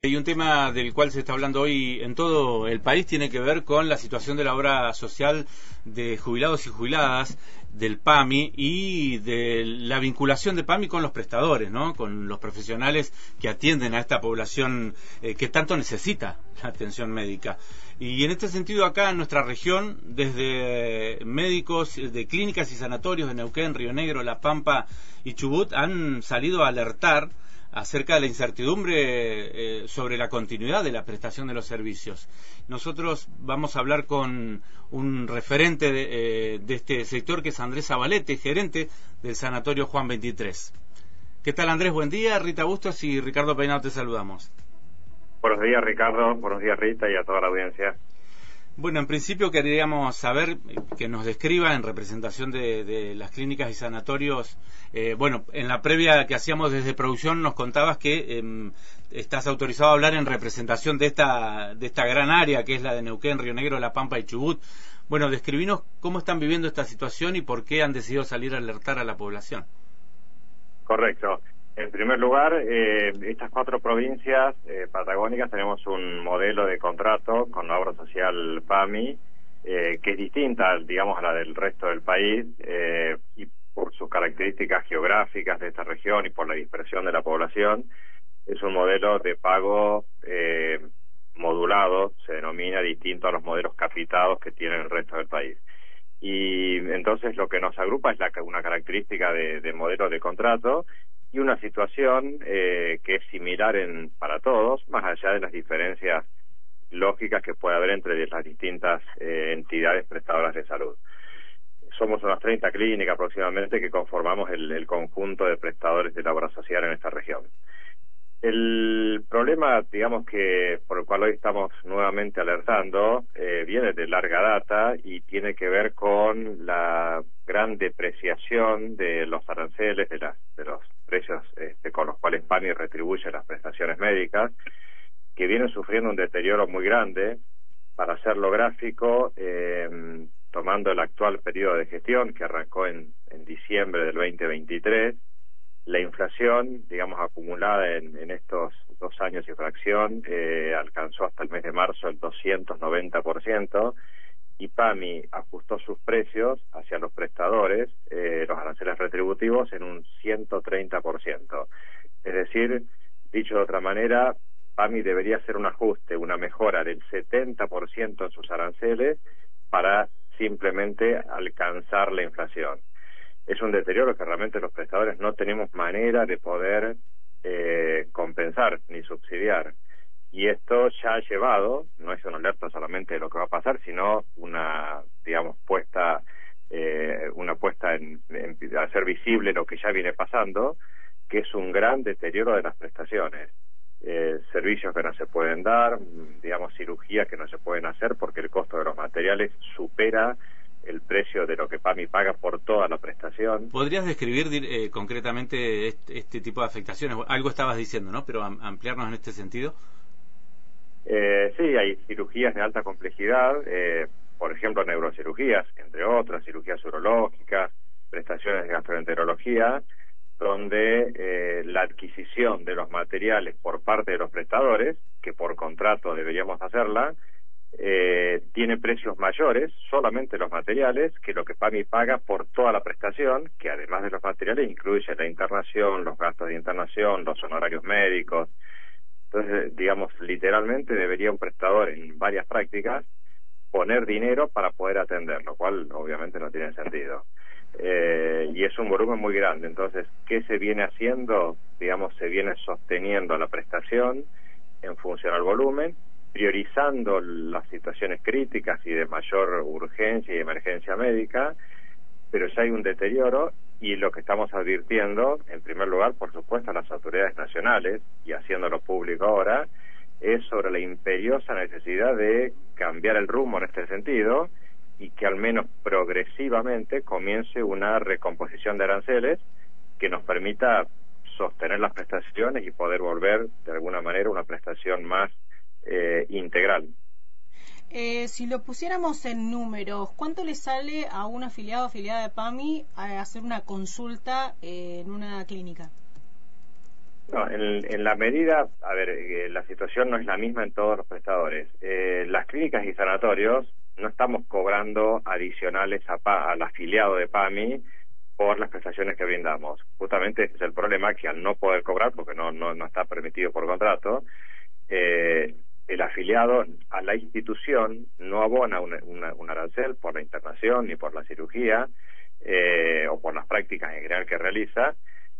Y un tema del cual se está hablando hoy en todo el país tiene que ver con la situación de la obra social de jubilados y jubiladas del PAMI y de la vinculación de PAMI con los prestadores, ¿no? Con los profesionales que atienden a esta población que tanto necesita la atención médica. Y en este sentido acá en nuestra región, desde médicos de clínicas y sanatorios de Neuquén, Río Negro, La Pampa y Chubut han salido a alertar acerca de la incertidumbre sobre la continuidad de la prestación de los servicios. Nosotros vamos a hablar con un referente de este sector, que es Andrés Zabalete, gerente del Sanatorio Juan 23. ¿Qué tal, Andrés? Buen día. Rita Bustos y Ricardo Peinado te saludamos. Buenos días, Ricardo. Buenos días, Rita, y a toda la audiencia. Bueno, en principio queríamos saber que nos describa en representación de las clínicas y sanatorios. Bueno, en la previa que hacíamos desde producción nos contabas que estás autorizado a hablar en representación de esta gran área que es la de Neuquén, Río Negro, La Pampa y Chubut. Bueno, describinos cómo están viviendo esta situación y por qué han decidido salir a alertar a la población. Correcto. En primer lugar, estas 4 provincias patagónicas tenemos un modelo de contrato con la obra social PAMI que es distinta, digamos, a la del resto del país y por sus características geográficas de esta región y por la dispersión de la población. Es un modelo de pago modulado, se denomina, distinto a los modelos capitados que tiene el resto del país. Y entonces lo que nos agrupa es una característica de modelo de contrato y una situación que es similar para todos, más allá de las diferencias lógicas que puede haber entre las distintas entidades prestadoras de salud. Somos unas 30 clínicas aproximadamente que conformamos el conjunto de prestadores de la obra social en esta región. El problema, digamos, que por el cual hoy estamos nuevamente alertando, viene de larga data y tiene que ver con la gran depreciación de los aranceles, de los precios con los cuales PAMI retribuye las prestaciones médicas, que vienen sufriendo un deterioro muy grande. Para hacerlo gráfico, tomando el actual periodo de gestión que arrancó en diciembre del 2023, la inflación, digamos, acumulada en estos 2 años y fracción, alcanzó hasta el mes de marzo el 290%, y PAMI ajustó sus precios hacia los prestadores, los aranceles retributivos, en un 130%. Es decir, dicho de otra manera, PAMI debería hacer un ajuste, una mejora del 70% en sus aranceles para simplemente alcanzar la inflación. Es un deterioro que realmente los prestadores no tenemos manera de poder compensar ni subsidiar. Y esto ya ha llevado, no es una alerta solamente de lo que va a pasar, sino una puesta en hacer visible lo que ya viene pasando, que es un gran deterioro de las prestaciones. Servicios que no se pueden dar, cirugías que no se pueden hacer porque el costo de los materiales supera el precio de lo que PAMI paga por toda la prestación. ¿Podrías describir concretamente este tipo de afectaciones? Algo estabas diciendo, ¿no? Pero ampliarnos en este sentido. Sí, hay cirugías de alta complejidad, por ejemplo neurocirugías, entre otras, cirugías urológicas, prestaciones de gastroenterología, donde la adquisición de los materiales por parte de los prestadores, que por contrato deberíamos hacerla, tiene precios mayores, solamente los materiales, que lo que PAMI paga por toda la prestación, que además de los materiales incluye la internación, los gastos de internación, los honorarios médicos. Entonces, literalmente debería un prestador en varias prácticas poner dinero para poder atender, lo cual obviamente no tiene sentido. Y es un volumen muy grande. Entonces, ¿qué se viene haciendo? Se viene sosteniendo la prestación en función al volumen, priorizando las situaciones críticas y de mayor urgencia y emergencia médica, pero ya hay un deterioro, y lo que estamos advirtiendo, en primer lugar, por supuesto, a las autoridades nacionales, y haciéndolo público ahora, es sobre la imperiosa necesidad de cambiar el rumbo en este sentido, y que al menos progresivamente comience una recomposición de aranceles que nos permita sostener las prestaciones y poder volver, de alguna manera, a una prestación más integral. Si lo pusiéramos en números, ¿cuánto le sale a un afiliado o afiliada de PAMI a hacer una consulta en una clínica? No, en la medida, a ver, la situación no es la misma en todos los prestadores. Las clínicas y sanatorios no estamos cobrando adicionales al afiliado de PAMI por las prestaciones que brindamos. Justamente ese es el problema, que al no poder cobrar, porque no está permitido por contrato, el afiliado a la institución no abona un arancel por la internación ni por la cirugía o por las prácticas en general que realiza.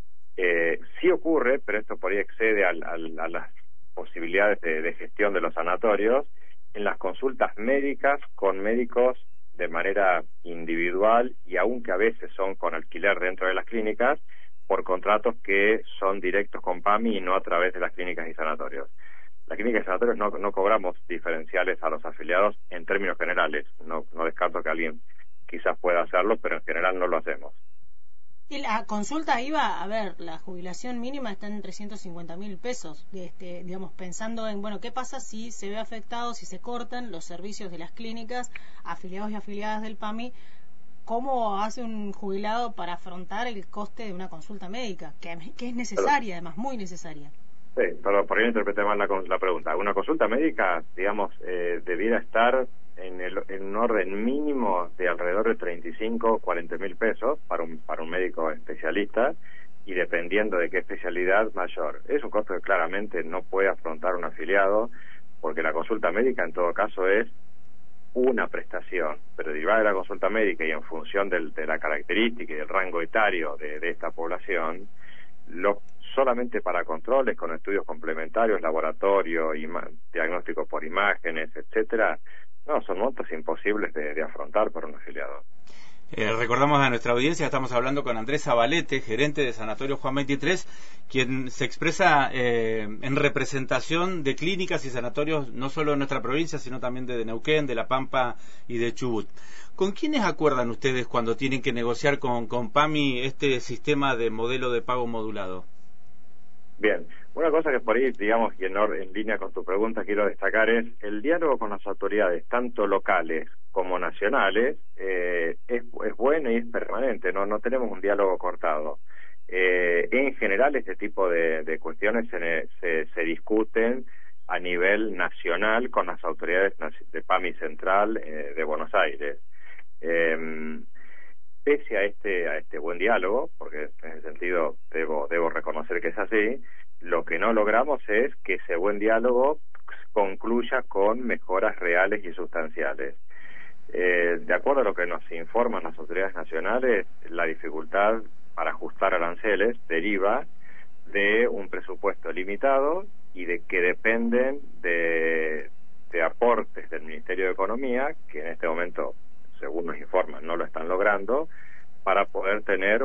Sí ocurre, pero esto por ahí excede a las posibilidades de gestión de los sanatorios, en las consultas médicas con médicos de manera individual y aunque a veces son con alquiler dentro de las clínicas, por contratos que son directos con PAMI y no a través de las clínicas y sanatorios. Las clínicas y sanatorios no cobramos diferenciales a los afiliados en términos generales. No descarto que alguien quizás pueda hacerlo, pero en general no lo hacemos. Y la consulta iba, a ver, la jubilación mínima está en 350.000 pesos, digamos, pensando en, bueno, ¿qué pasa si se ve afectado, si se cortan los servicios de las clínicas, afiliados y afiliadas del PAMI? ¿Cómo hace un jubilado para afrontar el coste de una consulta médica, que es necesaria, además, muy necesaria? Sí, pero por ahí interpreté mal la pregunta. Una consulta médica, digamos, debiera estar en un orden mínimo de alrededor de 35, 40.000 pesos para un médico especialista y dependiendo de qué especialidad, mayor. Es un costo que claramente no puede afrontar un afiliado porque la consulta médica en todo caso es una prestación, pero derivada de la consulta médica y en función de la característica y del rango etario de esta población, solamente para controles con estudios complementarios, laboratorio, diagnóstico por imágenes, etcétera, no, son montos imposibles de afrontar por un afiliado. Recordamos a nuestra audiencia, estamos hablando con Andrés Zabalete, gerente de Sanatorio Juan 23, quien se expresa en representación de clínicas y sanatorios no solo de nuestra provincia, sino también de Neuquén, de La Pampa y de Chubut. ¿Con quiénes acuerdan ustedes cuando tienen que negociar con PAMI este sistema de modelo de pago modulado? Bien, una cosa que por ahí, digamos, y en línea con tu pregunta quiero destacar es el diálogo con las autoridades, tanto locales como nacionales, es bueno y es permanente, no tenemos un diálogo cortado. En general este tipo de cuestiones se discuten a nivel nacional con las autoridades de PAMI Central de Buenos Aires. Pese a este buen diálogo, porque en ese sentido debo reconocer que es así, lo que no logramos es que ese buen diálogo concluya con mejoras reales y sustanciales. De acuerdo a lo que nos informan las autoridades nacionales, la dificultad para ajustar aranceles deriva de un presupuesto limitado y de que dependen de aportes del Ministerio de Economía, que en este momento, según nos informan, no lo están logrando, para poder tener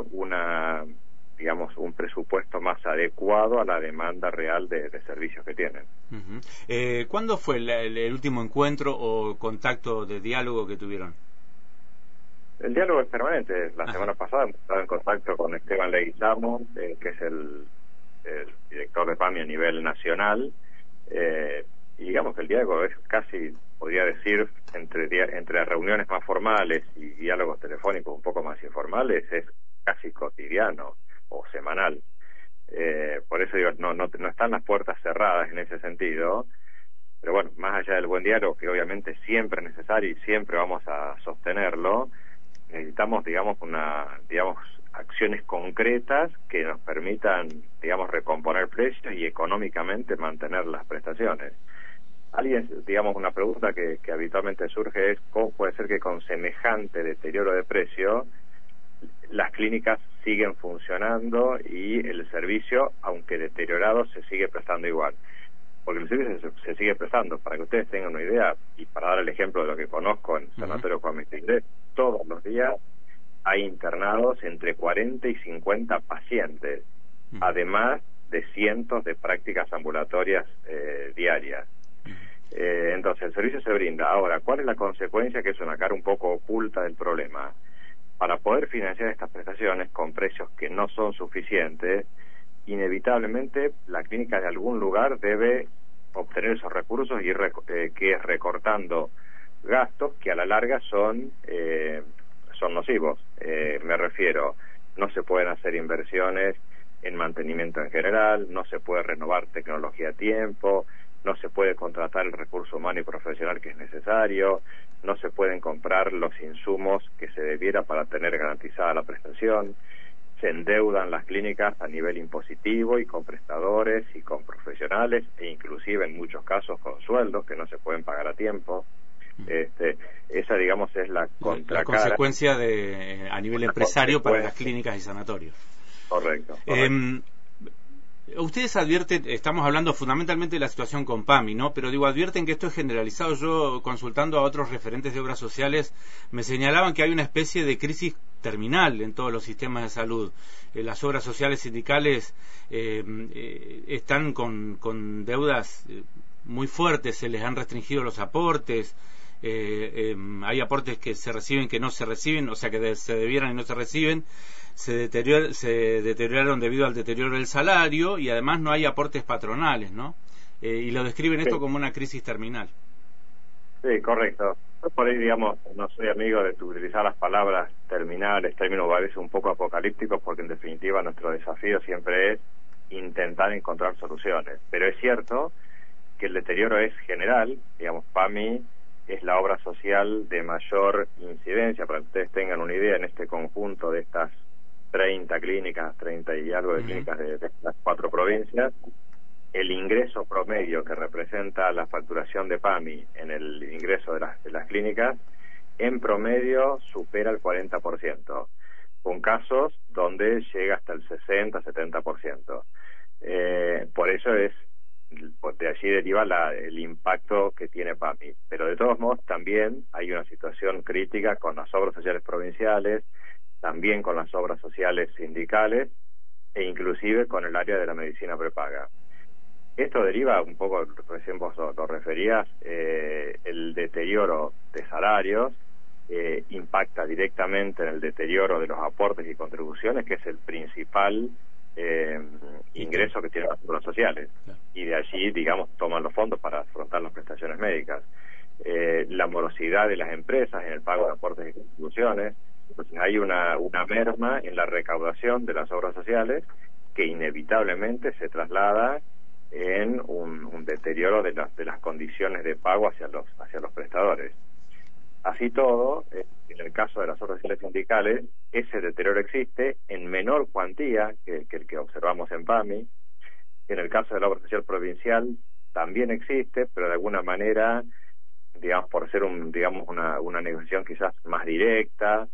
un presupuesto más adecuado a la demanda real de servicios que tienen. Uh-huh. ¿Cuándo fue el último encuentro o contacto de diálogo que tuvieron? El diálogo es permanente. La semana pasada hemos estado en contacto con Esteban Leguizamo, que es el director de PAMI a nivel nacional, y digamos que el diálogo es casi, podría decir, entre reuniones más formales y diálogos telefónicos un poco más informales, es casi cotidiano o semanal. Por eso digo, no están las puertas cerradas en ese sentido, pero bueno, más allá del buen diálogo, que obviamente siempre es necesario y siempre vamos a sostenerlo, necesitamos, acciones concretas que nos permitan, recomponer precios y económicamente mantener las prestaciones. Una pregunta que habitualmente surge es cómo puede ser que con semejante deterioro de precio las clínicas siguen funcionando y el servicio, aunque deteriorado, se sigue prestando igual. Porque el servicio se sigue prestando. Para que ustedes tengan una idea, y para dar el ejemplo de lo que conozco en Sanatorio Juan 23, todos los días hay internados entre 40 y 50 pacientes, además de cientos de prácticas ambulatorias diarias. Entonces el servicio se brinda. Ahora, ¿cuál es la consecuencia? Que es una cara un poco oculta del problema. Para poder financiar estas prestaciones con precios que no son suficientes, inevitablemente la clínica de algún lugar debe obtener esos recursos y que es recortando gastos que a la larga son nocivos. Me refiero, no se pueden hacer inversiones en mantenimiento en general, no se puede renovar tecnología a tiempo, no se puede contratar el recurso humano y profesional que es necesario, no se pueden comprar los insumos que se debiera para tener garantizada la prestación, se endeudan las clínicas a nivel impositivo y con prestadores y con profesionales e inclusive en muchos casos con sueldos que no se pueden pagar a tiempo. Esa, digamos, es la contracara. La consecuencia a nivel empresario para las clínicas y sanatorios. Correcto. Ustedes advierten, estamos hablando fundamentalmente de la situación con PAMI, ¿no? Pero digo, advierten que esto es generalizado. Yo, consultando a otros referentes de obras sociales, me señalaban que hay una especie de crisis terminal en todos los sistemas de salud. Las obras sociales sindicales están con deudas muy fuertes, se les han restringido los aportes, hay aportes que se reciben que no se reciben, o sea que se debieran y no se reciben. Se deterioraron debido al deterioro del salario y además no hay aportes patronales, ¿no? Y lo describen esto como una crisis terminal. Sí, correcto. Yo por ahí, digamos, no soy amigo de utilizar las palabras terminales, términos a veces un poco apocalípticos, porque en definitiva nuestro desafío siempre es intentar encontrar soluciones. Pero es cierto que el deterioro es general, digamos, PAMI es la obra social de mayor incidencia, para que ustedes tengan una idea, en este conjunto de estas 30 clínicas, 30 y algo de clínicas de las 4 provincias, el ingreso promedio que representa la facturación de PAMI en el ingreso de las clínicas, en promedio supera el 40%, con casos donde llega hasta el 60-70%. Por eso de allí deriva el impacto que tiene PAMI. Pero de todos modos también hay una situación crítica con las obras sociales provinciales, también con las obras sociales sindicales e inclusive con el área de la medicina prepaga. Esto deriva un poco, recién vos lo referías, el deterioro de salarios impacta directamente en el deterioro de los aportes y contribuciones, que es el principal ingreso que tienen las obras sociales, y de allí, digamos, toman los fondos para afrontar las prestaciones médicas. La morosidad de las empresas en el pago de aportes y contribuciones. Entonces hay una merma en la recaudación de las obras sociales que inevitablemente se traslada en un deterioro de las condiciones de pago hacia los prestadores. Así todo, en el caso de las obras sociales sindicales, ese deterioro existe en menor cuantía que el que observamos en PAMI. En el caso de la obra social provincial también existe, pero de alguna manera, digamos, por ser una negociación quizás más directa,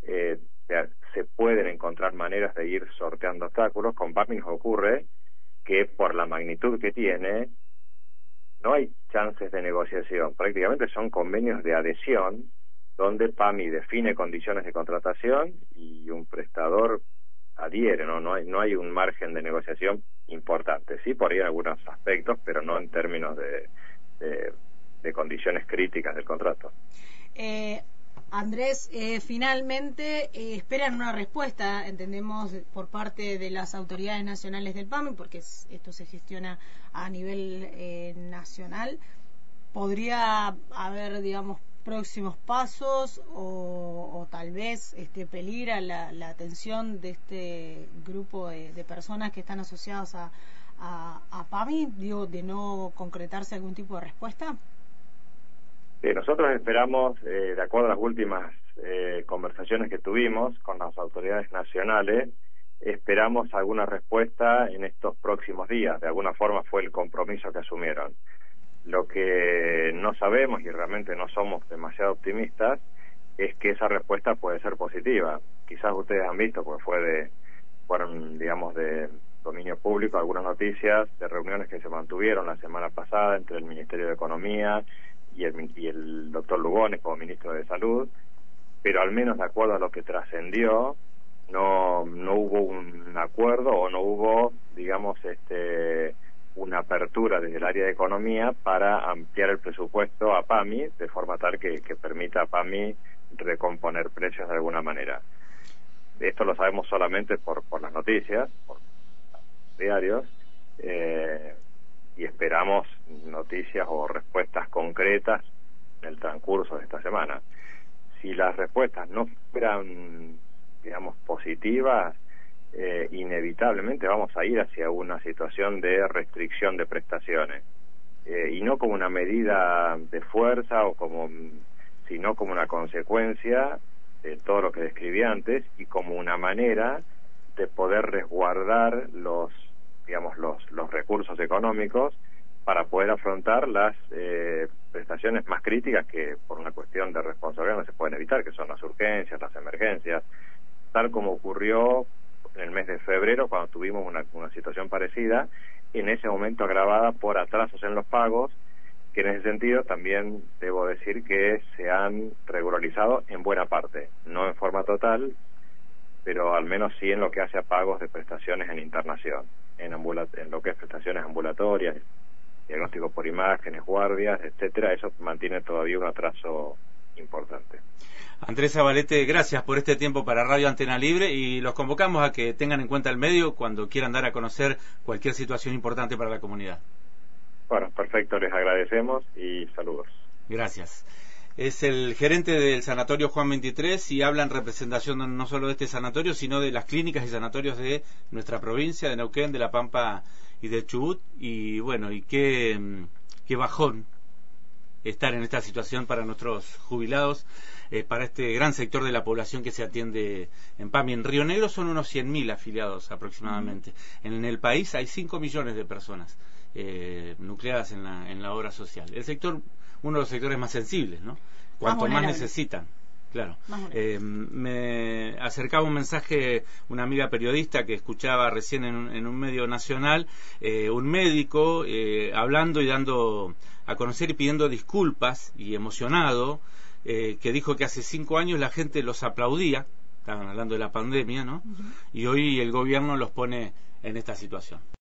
se pueden encontrar maneras de ir sorteando obstáculos. Con PAMI nos ocurre que por la magnitud que tiene no hay chances de negociación, prácticamente son convenios de adhesión donde PAMI define condiciones de contratación y un prestador adhiere, no hay un margen de negociación importante, sí por ahí en algunos aspectos, pero no en términos de condiciones críticas del contrato. Andrés, finalmente esperan una respuesta, entendemos, por parte de las autoridades nacionales del PAMI, porque esto se gestiona a nivel nacional. ¿Podría haber, digamos, próximos pasos o tal vez peligra la atención de este grupo de personas que están asociadas a PAMI, digo, de no concretarse algún tipo de respuesta? Nosotros esperamos, de acuerdo a las últimas conversaciones que tuvimos con las autoridades nacionales, esperamos alguna respuesta en estos próximos días. De alguna forma fue el compromiso que asumieron. Lo que no sabemos, y realmente no somos demasiado optimistas, es que esa respuesta puede ser positiva. Quizás ustedes han visto, porque fueron, digamos, de dominio público, algunas noticias de reuniones que se mantuvieron la semana pasada entre el Ministerio de Economía y el doctor Lugones como ministro de Salud, pero al menos de acuerdo a lo que trascendió, no hubo un acuerdo o no hubo, digamos, una apertura desde el área de Economía para ampliar el presupuesto a PAMI de forma tal que permita a PAMI recomponer precios de alguna manera. Esto lo sabemos solamente por las noticias, por los diarios, y esperamos noticias o respuestas concretas en el transcurso de esta semana. Si las respuestas no fueran, digamos, positivas, inevitablemente vamos a ir hacia una situación de restricción de prestaciones, y no como una medida de fuerza sino como una consecuencia de todo lo que describí antes y como una manera de poder resguardar los recursos económicos para poder afrontar las prestaciones más críticas que por una cuestión de responsabilidad no se pueden evitar, que son las urgencias, las emergencias, tal como ocurrió en el mes de febrero cuando tuvimos una situación parecida, en ese momento agravada por atrasos en los pagos, que en ese sentido también debo decir que se han regularizado en buena parte, no en forma total, pero al menos sí en lo que hace a pagos de prestaciones en internación, en lo que es prestaciones ambulatorias, diagnóstico por imágenes, guardias, etcétera. Eso mantiene todavía un atraso importante. Andrés Zabalete, gracias por este tiempo para Radio Antena Libre y los convocamos a que tengan en cuenta el medio cuando quieran dar a conocer cualquier situación importante para la comunidad. Bueno, perfecto, les agradecemos y saludos. Gracias. Es el gerente del Sanatorio Juan 23 y habla en representación no solo de este sanatorio, sino de las clínicas y sanatorios de nuestra provincia, de Neuquén, de La Pampa y de Chubut. Y bueno, y qué bajón estar en esta situación para nuestros jubilados, para este gran sector de la población que se atiende en PAMI. En Río Negro son unos 100.000 afiliados aproximadamente. En el país hay 5 millones de personas nucleadas en la obra social. El sector, uno de los sectores más sensibles, ¿no? Cuanto más necesitan. Claro. Me acercaba un mensaje una amiga periodista que escuchaba recién en un medio nacional, un médico hablando y dando a conocer y pidiendo disculpas y emocionado, que dijo que hace 5 años la gente los aplaudía, estaban hablando de la pandemia, ¿no? Y hoy el gobierno los pone en esta situación.